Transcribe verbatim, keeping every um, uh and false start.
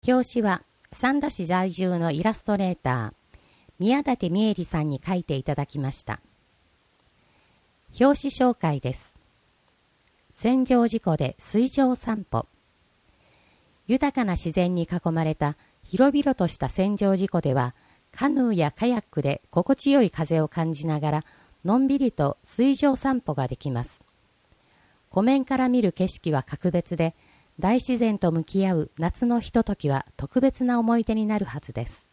表紙は三田市在住のイラストレーター宮舘美恵里さんに書いていただきました。表紙紹介です。千畳事故で水上散歩。豊かな自然に囲まれた広々とした千畳事故では、カヌーやカヤックで心地よい風を感じながらのんびりと水上散歩ができます。湖面から見る景色は格別で、大自然と向き合う夏のひとときは特別な思い出になるはずです。